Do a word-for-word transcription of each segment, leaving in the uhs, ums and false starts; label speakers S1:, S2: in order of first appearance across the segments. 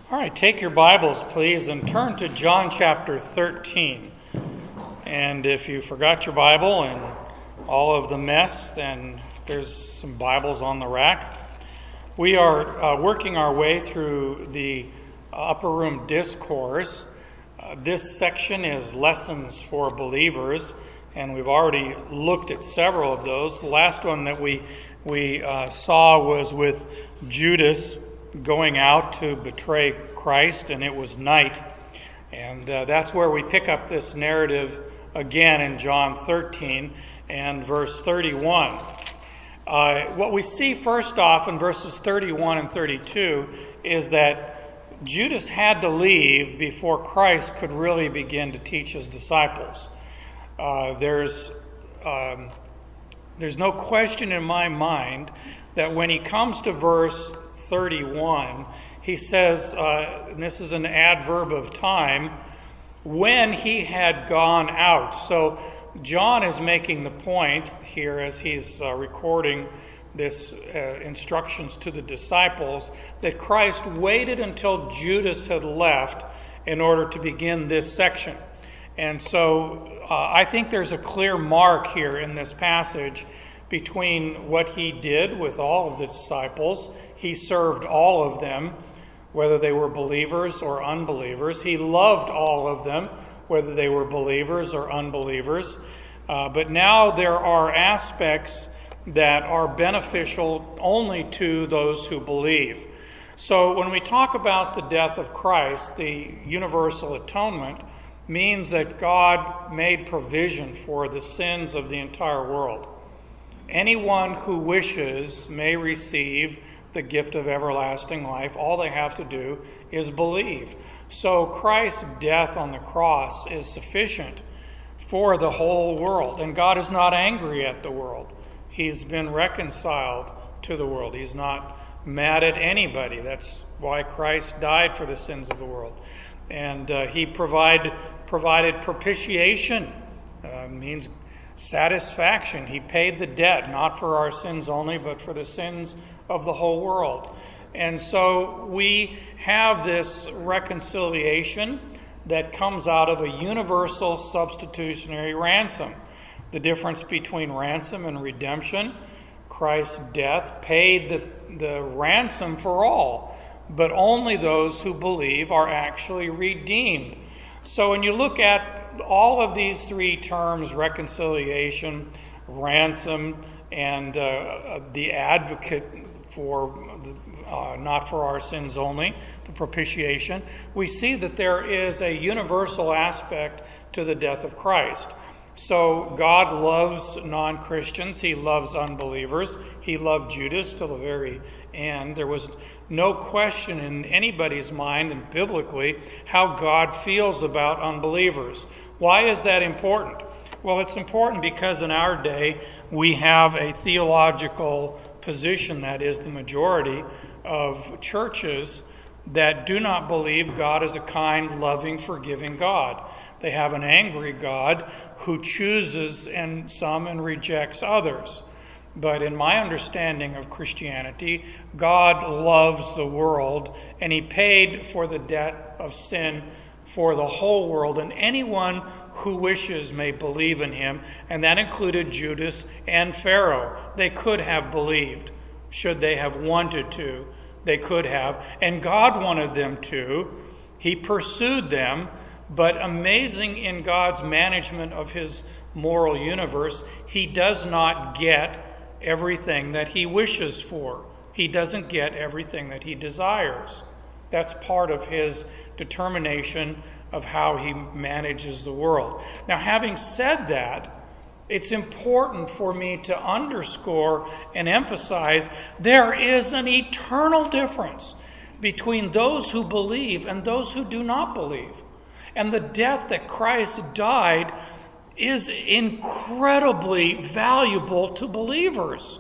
S1: All right, take your Bibles, please, and turn to John chapter thirteen. And if you forgot your Bible and all of the mess, then there's some Bibles on the rack. We are uh, working our way through the Upper Room Discourse. Uh, this section is Lessons for Believers, and we've already looked at several of those. The last one that we, we uh, saw was with Judas going out to betray Christ, and it was night. And uh, that's where we pick up this narrative again in John thirteen and verse thirty-one. Uh, what we see first off in verses thirty-one and thirty-two is that Judas had to leave before Christ could really begin to teach his disciples. Uh, there's, um, there's no question in my mind that when he comes to verse thirty-one, he says, uh, and this is an adverb of time, when he had gone out. So John is making the point here as he's uh, recording this uh, instructions to the disciples that Christ waited until Judas had left in order to begin this section. And so uh, I think there's a clear mark here in this passage between what he did with all of the disciples. He served all of them, whether they were believers or unbelievers. He loved all of them, whether they were believers or unbelievers. Uh, but now there are aspects that are beneficial only to those who believe. So when we talk about the death of Christ, the universal atonement means that God made provision for the sins of the entire world. Anyone who wishes may receive the gift of everlasting life. All they have to do is believe. So Christ's death on the cross is sufficient for the whole world. And God is not angry at the world. He's been reconciled to the world. He's not mad at anybody. That's why Christ died for the sins of the world. And uh, he provide, provided propitiation, uh, means satisfaction. He paid the debt, not for our sins only, but for the sins of the whole world. And so we have this reconciliation that comes out of a universal substitutionary ransom. The difference between ransom and redemption, Christ's death paid the, the ransom for all, but only those who believe are actually redeemed. So when you look at all of these three terms, reconciliation, ransom, and uh, the advocate for uh, not for our sins only, the propitiation, we see that there is a universal aspect to the death of Christ. So God loves non-Christians. He loves unbelievers. He loved Judas till the very end. There was no question in anybody's mind, and biblically, how God feels about unbelievers. Why is that important? Well, it's important because in our day, we have a theological position, that is the majority of churches, that do not believe God is a kind, loving, forgiving God. They have an angry God who chooses and some and rejects others. But in my understanding of Christianity, God loves the world, and he paid for the debt of sin for the whole world, and anyone who wishes may believe in him, and that included Judas and Pharaoh. They could have believed. Should they have wanted to, they could have. And God wanted them to. He pursued them, but amazing in God's management of his moral universe, he does not get everything that he wishes for. He doesn't get everything that he desires. That's part of his determination of how he manages the world. Now, having said that, it's important for me to underscore and emphasize there is an eternal difference between those who believe and those who do not believe. And the death that Christ died is incredibly valuable to believers.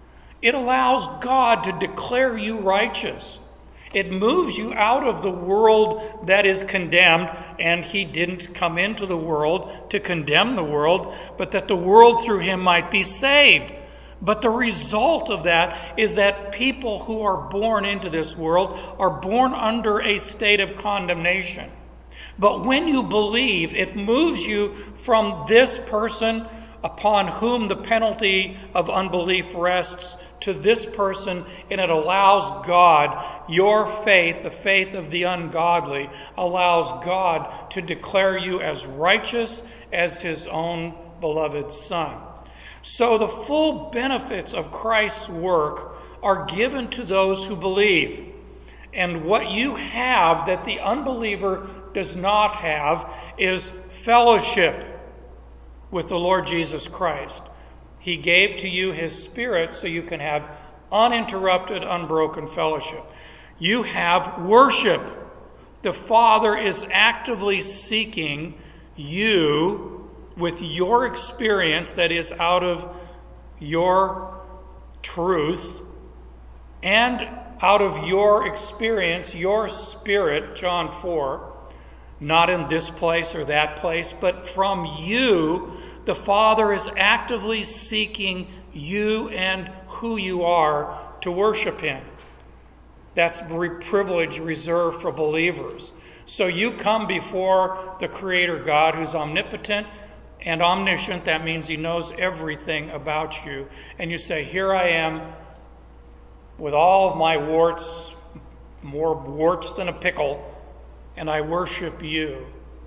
S1: It allows God to declare you righteous. It moves you out of the world that is condemned, and he didn't come into the world to condemn the world, but that the world through him might be saved. But the result of that is that people who are born into this world are born under a state of condemnation. But when you believe, it moves you from this person upon whom the penalty of unbelief rests to this person, and it allows God, your faith, the faith of the ungodly, allows God to declare you as righteous as his own beloved Son. So the full benefits of Christ's work are given to those who believe. And what you have that the unbeliever does not have is fellowship with the Lord Jesus Christ. He gave to you his Spirit so you can have uninterrupted, unbroken fellowship. You have worship. The Father is actively seeking you with your experience that is out of your truth and out of your experience, your spirit, John four, not in this place or that place, but from you. The Father is actively seeking you and who you are to worship him. That's a privilege reserved for believers. So you come before the Creator God, who's omnipotent and omniscient. That means he knows everything about you. And you say, here I am with all of my warts, more warts than a pickle, and I worship you.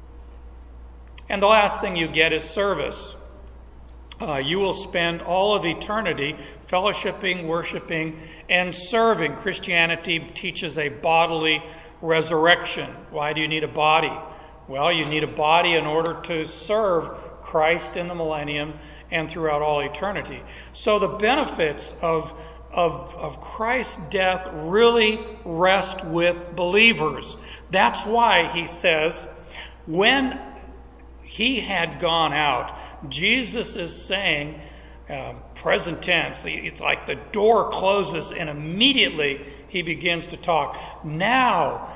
S1: And the last thing you get is service. Uh, you will spend all of eternity fellowshipping, worshiping, and serving. Christianity teaches a bodily resurrection. Why do you need a body? Well, you need a body in order to serve Christ in the millennium and throughout all eternity. So the benefits of, of, of Christ's death really rest with believers. That's why he says, when he had gone out, Jesus is saying, uh, present tense, it's like the door closes and immediately he begins to talk. Now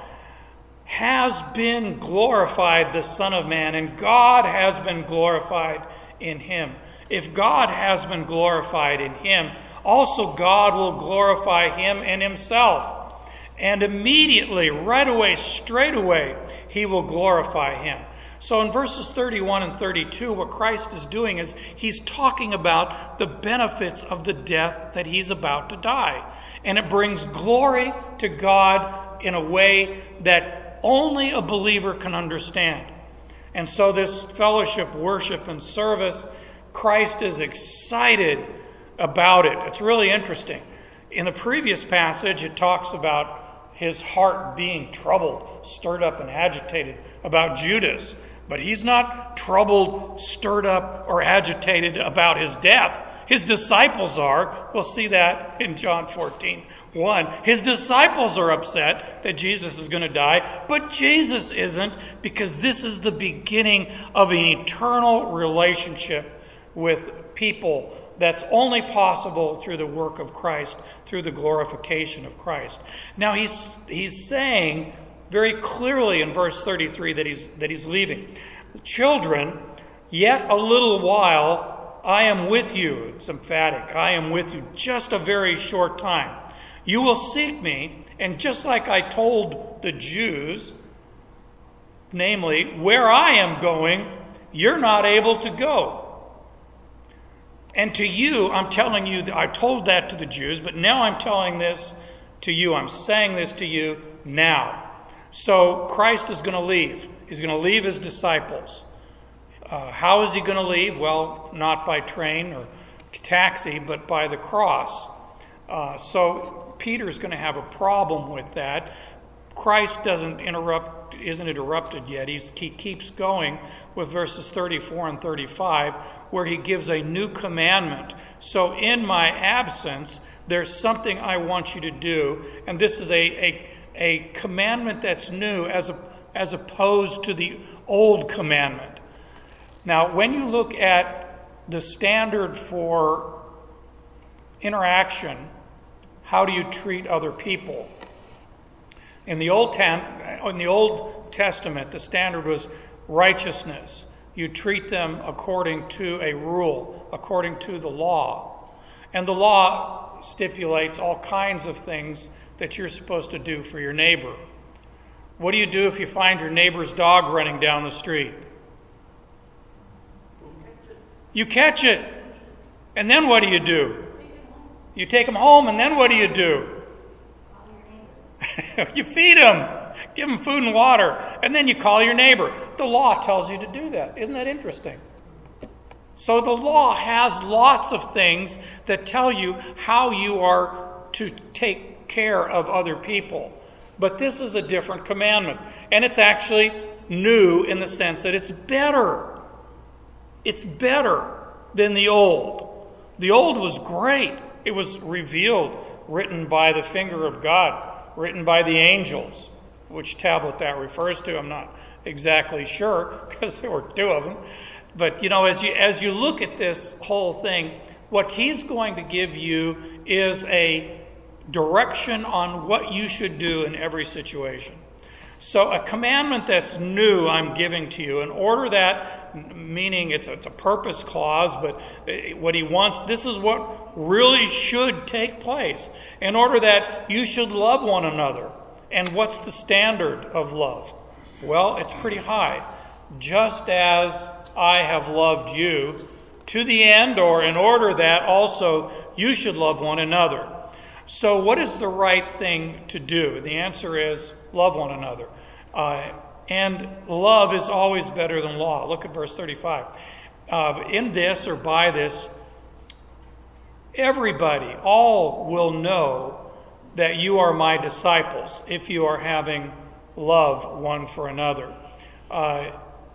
S1: has been glorified the Son of Man, and God has been glorified in him. If God has been glorified in him, also God will glorify him in himself. And immediately, right away, straight away, he will glorify him. So in verses thirty-one and thirty-two, what Christ is doing is he's talking about the benefits of the death that he's about to die. And it brings glory to God in a way that only a believer can understand. And so this fellowship, worship, and service, Christ is excited about it. It's really interesting. In the previous passage, it talks about his heart being troubled, stirred up, and agitated about Judas. But he's not troubled, stirred up, or agitated about his death. His disciples are. We'll see that in John fourteen one. His disciples are upset that Jesus is going to die, but Jesus isn't, because this is the beginning of an eternal relationship with people that's only possible through the work of Christ, through the glorification of Christ. Now he's he's saying very clearly in verse thirty-three that he's that he's leaving. Children, yet a little while I am with you. It's emphatic. I am with you just a very short time. You will seek me, and just like I told the Jews, namely, where I am going, you're not able to go. And to you, I'm telling you, I told that to the Jews, but now I'm telling this to you. I'm saying this to you now. So Christ is going to leave. He's going to leave his disciples. Uh, how is he going to leave? Well, not by train or taxi, but by the cross. Uh, so Peter's going to have a problem with that. Christ doesn't interrupt, isn't interrupted yet. He's, he keeps going with verses thirty-four and thirty-five, where he gives a new commandment. So in my absence, there's something I want you to do, and this is a, a, a commandment that's new as, a, as opposed to the old commandment. Now, when you look at the standard for interaction, how do you treat other people? In the Old Ten- in the Old Testament, the standard was righteousness. You treat them according to a rule, according to the law. And the law stipulates all kinds of things that you're supposed to do for your neighbor. What do you do if you find your neighbor's dog running down the street? You catch it. And then what do you do? You take him home, and then what do you do? You feed him. Give him food and water. And then you call your neighbor. The law tells you to do that. Isn't that interesting? So the law has lots of things that tell you how you are to take care of other people. But this is a different commandment. And it's actually new in the sense that it's better. It's better than the old. The old was great. It was revealed, written by the finger of God, written by the angels. Which tablet that refers to, I'm not exactly sure, because there were two of them. But, you know, as you as you look at this whole thing, what he's going to give you is a direction on what you should do in every situation. So a commandment that's new I'm giving to you, in order that, meaning it's a, it's a purpose clause, but what he wants, this is what really should take place, in order that you should love one another. And what's the standard of love? Well, it's pretty high. Just as I have loved you, to the end, or in order that also you should love one another. So what is the right thing to do? The answer is love one another. Uh, and love is always better than law. Look at verse thirty-five. Uh, in this, or by this, everybody, all will know that you are my disciples if you are having love one for another. Uh,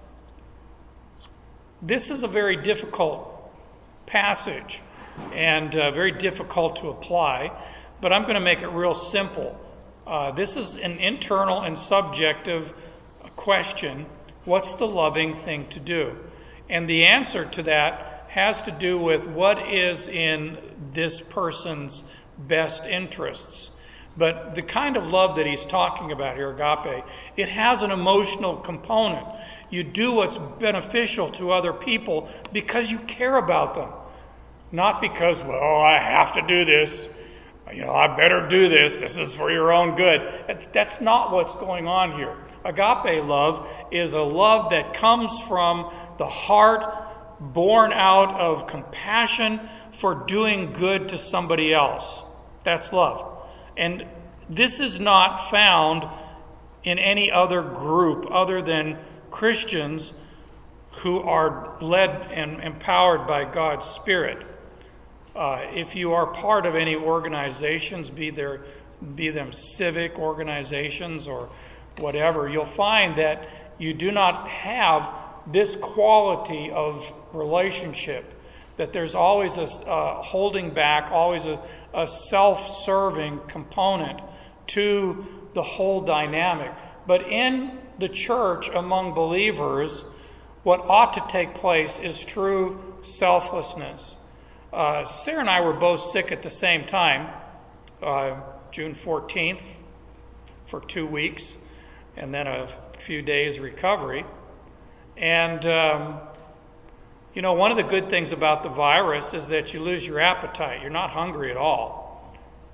S1: this is a very difficult passage and uh, very difficult to apply, but I'm going to make it real simple. Uh, this is an internal and subjective question. What's the loving thing to do? And the answer to that has to do with what is in this person's best interests. But the kind of love that he's talking about here, agape, it has an emotional component. You do what's beneficial to other people because you care about them. Not because, well, I have to do this. You know, I better do this. This is for your own good. That's not what's going on here. Agape love is a love that comes from the heart, born out of compassion for doing good to somebody else. That's love. And this is not found in any other group other than Christians who are led and empowered by God's Spirit. Uh, if you are part of any organizations, be there, be them civic organizations or whatever, you'll find that you do not have this quality of relationship. That there's always a uh, holding back, always a, a self-serving component to the whole dynamic. But in the church, among believers, what ought to take place is true selflessness. Uh, Sarah and I were both sick at the same time, uh, June fourteenth, for two weeks, and then a few days recovery. And um, You know, one of the good things about the virus is that you lose your appetite. You're not hungry at all.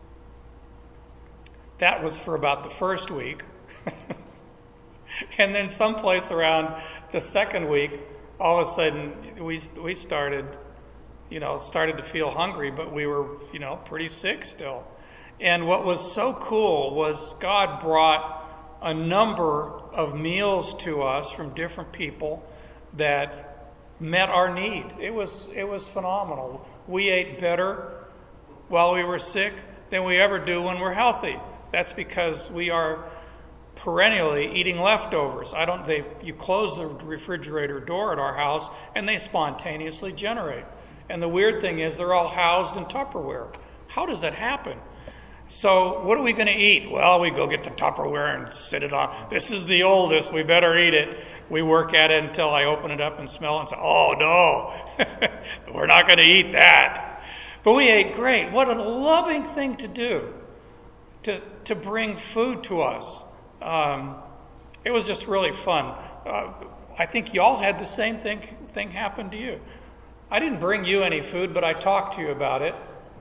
S1: That was for about the first week. And then someplace around the second week, all of a sudden we we started, you know, started to feel hungry, but we were, you know, pretty sick still. And what was so cool was God brought a number of meals to us from different people that met our need. It was it was phenomenal. We ate better while we were sick than we ever do when we're healthy. That's because we are perennially eating leftovers. I don't they you close the refrigerator door at our house and they spontaneously generate. And the weird thing is they're all housed in Tupperware. How does that happen? So what are we going to eat? Well, we go get the Tupperware and sit it on. This is the oldest. We better eat it. We work at it until I open it up and smell it and say, oh, no, we're not going to eat that. But we ate great. What a loving thing to do, to, to bring food to us. Um, it was just really fun. Uh, I think y'all had the same thing, thing happen to you. I didn't bring you any food, but I talked to you about it.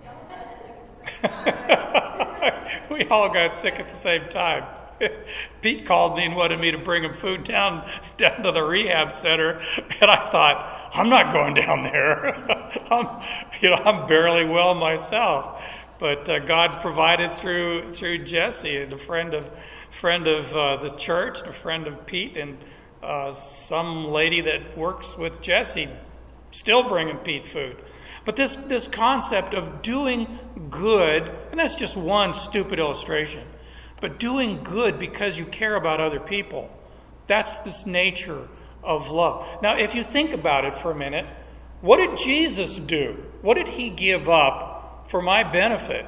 S1: We all got sick at the same time. Pete called me and wanted me to bring him food down down to the rehab center, and I thought, I'm not going down there. I'm, you know, I'm barely well myself. But uh, God provided through through Jesse, a friend of friend of uh, the church, a friend of Pete, and uh, some lady that works with Jesse, still bringing Pete food. But this this concept of doing good, and that's just one stupid illustration, but doing good because you care about other people, that's this nature of love. Now, if you think about it for a minute, what did Jesus do? What did he give up for my benefit?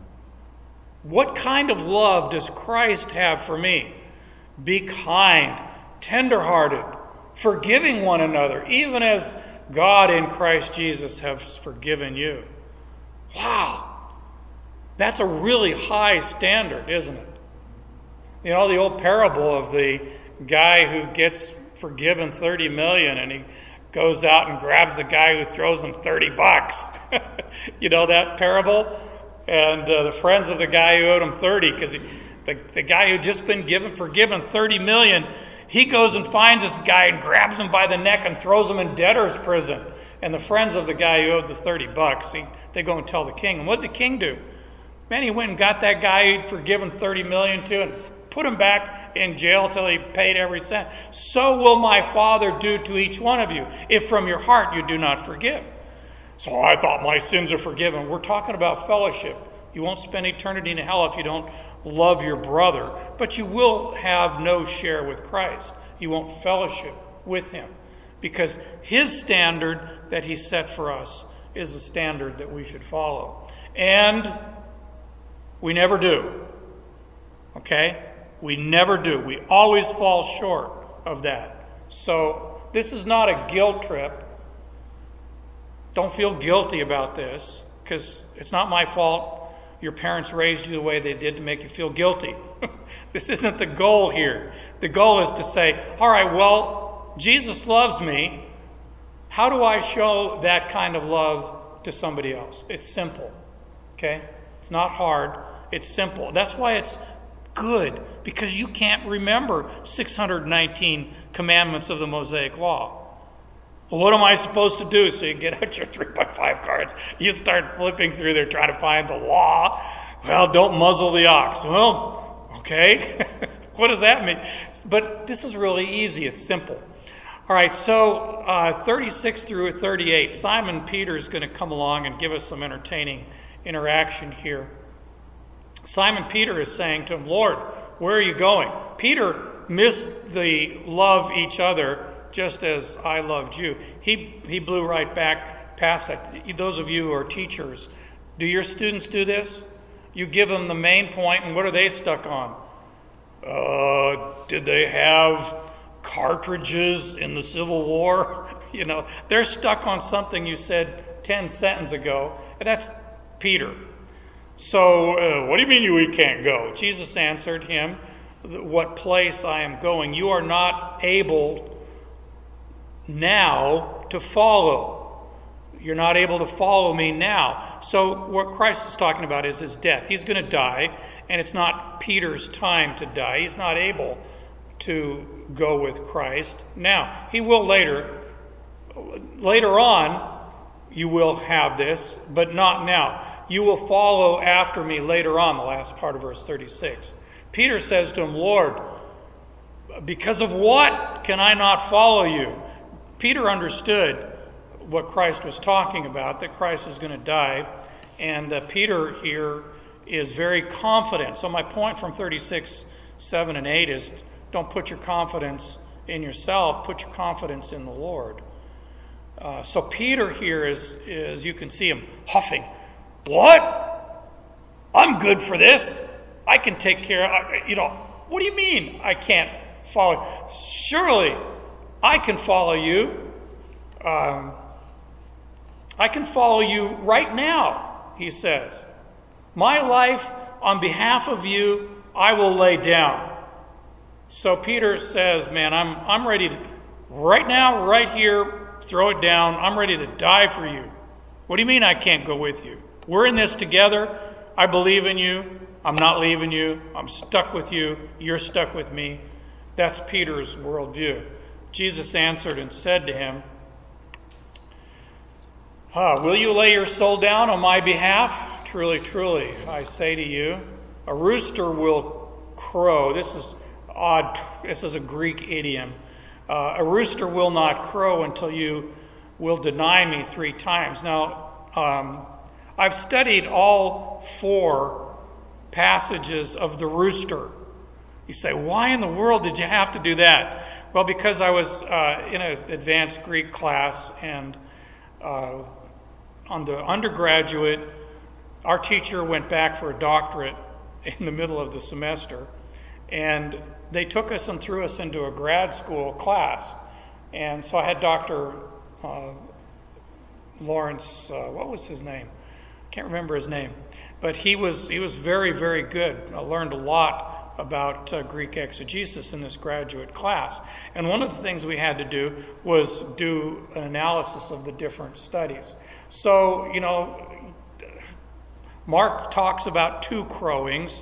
S1: What kind of love does Christ have for me? Be kind, tenderhearted, forgiving one another, even as God in Christ Jesus has forgiven you. Wow. That's a really high standard, isn't it? You know, the old parable of the guy who gets forgiven thirty million and he goes out and grabs the guy who throws him thirty bucks. You know that parable? And uh, the friends of the guy who owed him thirty, because the, the guy who just been given forgiven thirty million, he goes and finds this guy and grabs him by the neck and throws him in debtor's prison. And the friends of the guy who owed the thirty bucks, he, they go and tell the king. And what did the king do? Man, he went and got that guy he'd forgiven thirty million to and put him back in jail till he paid every cent. So will my Father do to each one of you, if from your heart you do not forgive. So I thought my sins are forgiven. We're talking about fellowship. You won't spend eternity in hell if you don't love your brother, but you will have no share with Christ. You won't fellowship with him, because his standard that he set for us is the standard that we should follow. And we never do. Okay? We never do. We always fall short of that. So this is not a guilt trip. Don't feel guilty about this, because it's not my fault your parents raised you the way they did to make you feel guilty. This isn't the goal here. The goal is to say, all right, well, Jesus loves me. How do I show that kind of love to somebody else? It's simple. Okay? It's not hard. It's simple. That's why it's good, because you can't remember six hundred nineteen commandments of the Mosaic Law. Well, what am I supposed to do? So you get out your three by five cards. You start flipping through there trying to find the law. Well, don't muzzle the ox. Well, okay. What does that mean? But this is really easy. It's simple. All right, so uh, thirty-six through thirty-eight. Simon Peter is going to come along and give us some entertaining interaction here. Simon Peter is saying to him, Lord, where are you going? Peter missed the love each other just as I loved you. He he blew right back past that. Those of you who are teachers, do your students do this? You give them the main point, and what are they stuck on? Uh, did they have cartridges in the Civil War? You know, they're stuck on something you said ten sentences ago, and that's Peter. So, uh, what do you mean we can't go? Jesus answered him, what place I am going, you are not able now to follow. You're not able to follow me now. So what Christ is talking about is his death. He's going to die, and it's not Peter's time to die. He's not able to go with Christ now. He will later. Later on, you will have this, but not now. You will follow after me later on, the last part of verse thirty-six. Peter says to him, Lord, because of what can I not follow you? Peter understood what Christ was talking about, that Christ is going to die. And uh, Peter here is very confident. So my point from thirty-six, seven, and eight is don't put your confidence in yourself. Put your confidence in the Lord. Uh, so Peter here is, is, you can see him huffing. What? I'm good for this. I can take care of, you know, what do you mean I can't follow? Surely I can follow you. Um, I can follow you right now, he says. My life on behalf of you, I will lay down. So Peter says, man, I'm I'm ready to, right now, right here, throw it down. I'm ready to die for you. What do you mean I can't go with you? We're in this together. I believe in you. I'm not leaving you. I'm stuck with you. You're stuck with me. That's Peter's worldview. Jesus answered and said to him, ah, will you lay your soul down on my behalf? Truly, truly, I say to you, a rooster will crow. This is odd. This is a Greek idiom. Uh, a rooster will not crow until you will deny me three times. Now, um, I've studied all four passages of the rooster. You say, why in the world did you have to do that? Well, because I was uh, in an advanced Greek class, and uh, on the undergraduate, our teacher went back for a doctorate in the middle of the semester, and they took us and threw us into a grad school class. And so I had Doctor Uh, Lawrence, uh, what was his name? I can't remember his name. But he was he was very, very good. I learned a lot about uh, Greek exegesis in this graduate class. And one of the things we had to do was do an analysis of the different studies. So, you know, Mark talks about two crowings.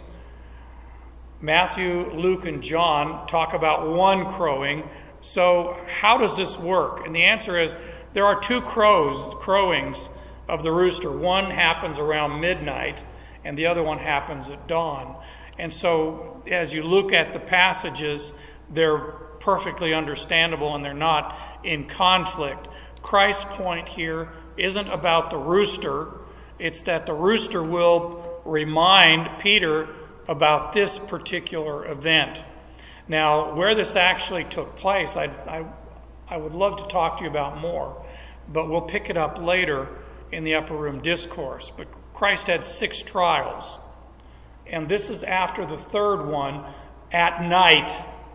S1: Matthew, Luke, and John talk about one crowing. So how does this work? And the answer is there are two crows, crowings of the rooster. One happens around midnight, and the other one happens at dawn. And so as you look at the passages, they're perfectly understandable and they're not in conflict. Christ's point here isn't about the rooster. It's that the rooster will remind Peter about this particular event. Now, where this actually took place, I, I, I would love to talk to you about more, but we'll pick it up later in the Upper Room Discourse. But Christ had six trials, and this is after the third one at night.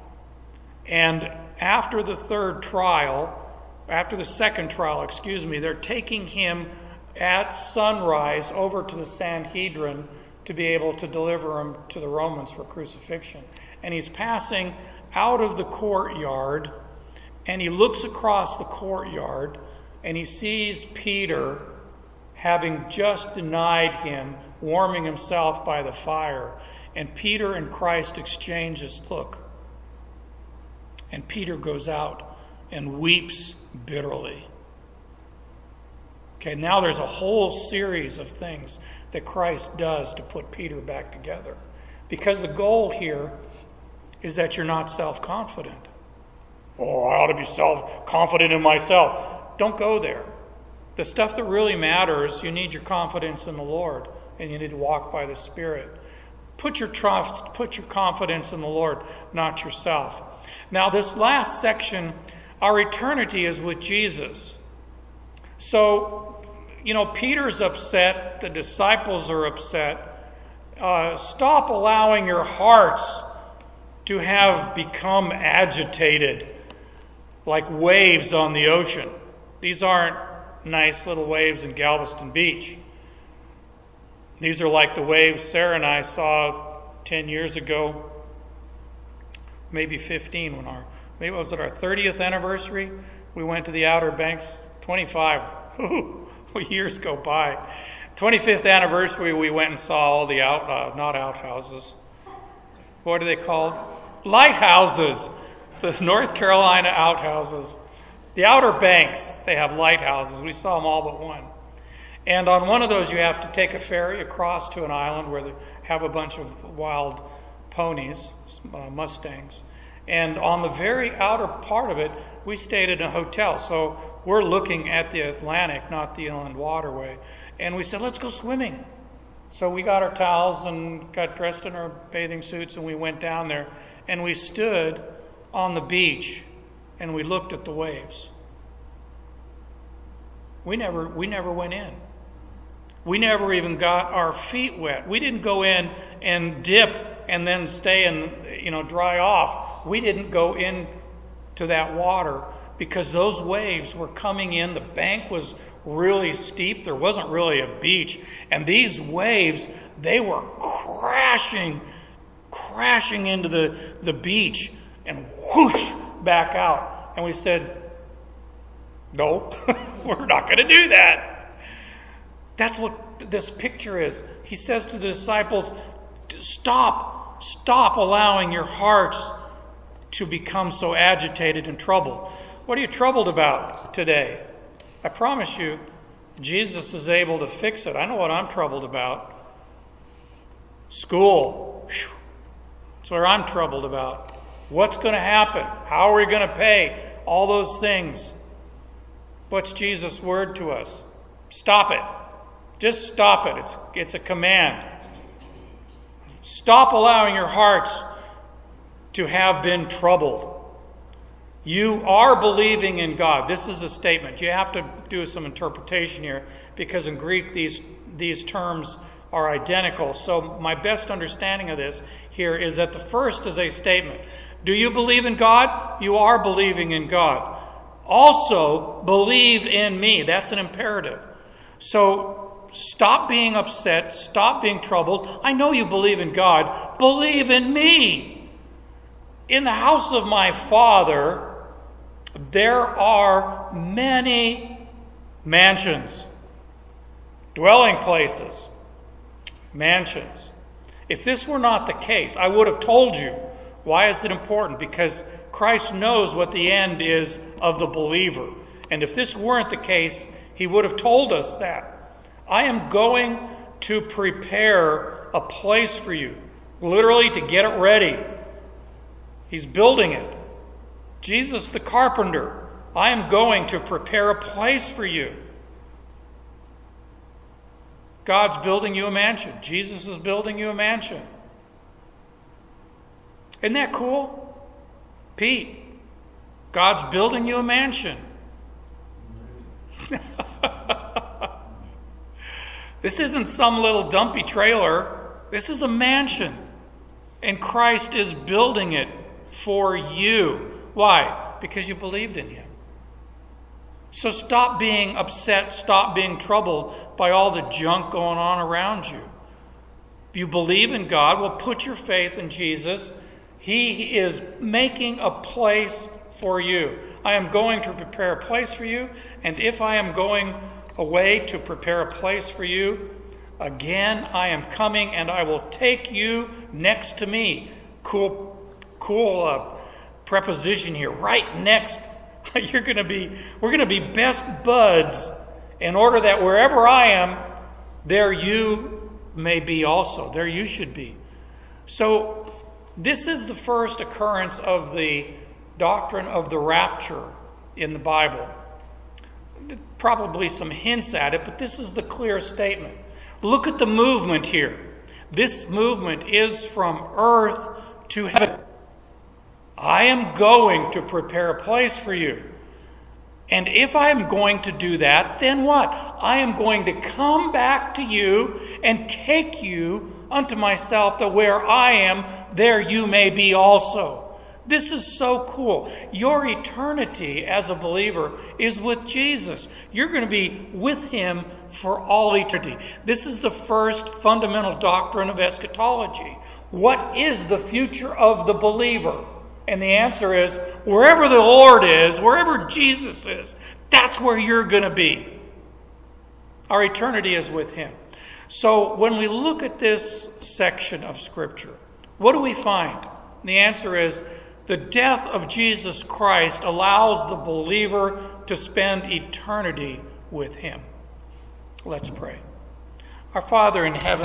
S1: And after the third trial, after the second trial, excuse me, they're taking him at sunrise over to the Sanhedrin to be able to deliver him to the Romans for crucifixion. And he's passing out of the courtyard, and he looks across the courtyard, and he sees Peter having just denied him, warming himself by the fire. And Peter and Christ exchange this look. And Peter goes out and weeps bitterly. Okay, now there's a whole series of things that Christ does to put Peter back together. Because the goal here is that you're not self-confident. Oh, I ought to be self-confident in myself. Don't go there. The stuff that really matters, you need your confidence in the Lord, and you need to walk by the Spirit. Put your trust, put your confidence in the Lord, not yourself. Now, this last section, our eternity is with Jesus. So, you know, Peter's upset, the disciples are upset. Uh, stop allowing your hearts to have become agitated like waves on the ocean. These aren't nice little waves in Galveston Beach. These are like the waves Sarah and I saw ten years ago, maybe fifteen, when our, maybe was it our thirtieth anniversary? We went to the Outer Banks. twenty-five years go by. twenty-fifth anniversary, we went and saw all the out, uh, not outhouses. What are they called? Lighthouses. The North Carolina outhouses. The Outer Banks, they have lighthouses. We saw them all but one. And on one of those, you have to take a ferry across to an island where they have a bunch of wild ponies, uh, Mustangs. And on the very outer part of it, we stayed in a hotel. So we're looking at the Atlantic, not the inland waterway. And we said, let's go swimming. So we got our towels and got dressed in our bathing suits, and we went down there. And we stood on the beach, and we looked at the waves. We never, we never went in. We never even got our feet wet. We didn't go in and dip and then stay and, you know, dry off. We didn't go in to that water because those waves were coming in. The bank was really steep. There wasn't really a beach. And these waves, they were crashing, crashing into the, the beach and whoosh back out. And we said, no, we're not going to do that. That's what this picture is. He says to the disciples, stop, stop allowing your hearts to become so agitated and troubled. What are you troubled about today? I promise you, Jesus is able to fix it. I know what I'm troubled about. School. Whew. That's where I'm troubled about. What's going to happen? How are we going to pay? All those things. What's Jesus' word to us? Stop it. Just stop it. It's, it's a command. Stop allowing your hearts to have been troubled. You are believing in God. This is a statement. You have to do some interpretation here because in Greek these, these terms are identical. So my best understanding of this here is that the first is a statement. Do you believe in God? You are believing in God. Also, believe in me. That's an imperative. So stop being upset. Stop being troubled. I know you believe in God. Believe in me. In the house of my Father, there are many mansions, dwelling places, mansions. If this were not the case, I would have told you. Why is it important? Because Christ knows what the end is of the believer. And if this weren't the case, he would have told us that. I am going to prepare a place for you, literally to get it ready. He's building it. Jesus the carpenter, I am going to prepare a place for you. God's building you a mansion. Jesus is building you a mansion. Isn't that cool? Pete, God's building you a mansion. This isn't some little dumpy trailer. This is a mansion. And Christ is building it for you. Why? Because you believed in him. So stop being upset, stop being troubled by all the junk going on around you. If you believe in God, well, put your faith in Jesus. He is making a place for you. I am going to prepare a place for you, and if I am going away to prepare a place for you, again, I am coming and I will take you next to me. Cool, cool uh, preposition here. Right next. You're going to be, we're going to be best buds in order that wherever I am, there you may be also. There you should be. So this is the first occurrence of the doctrine of the rapture in the Bible. Probably some hints at it, but this is the clear statement. Look at the movement here. This movement is from earth to heaven. I am going to prepare a place for you. And if I am going to do that, then what? I am going to come back to you and take you unto myself, that where I am, there you may be also. This is so cool. Your eternity as a believer is with Jesus. You're going to be with him for all eternity. This is the first fundamental doctrine of eschatology. What is the future of the believer? And the answer is, wherever the Lord is, wherever Jesus is, that's where you're going to be. Our eternity is with him. So when we look at this section of Scripture, what do we find? And the answer is, the death of Jesus Christ allows the believer to spend eternity with him. Let's pray. Our Father in heaven,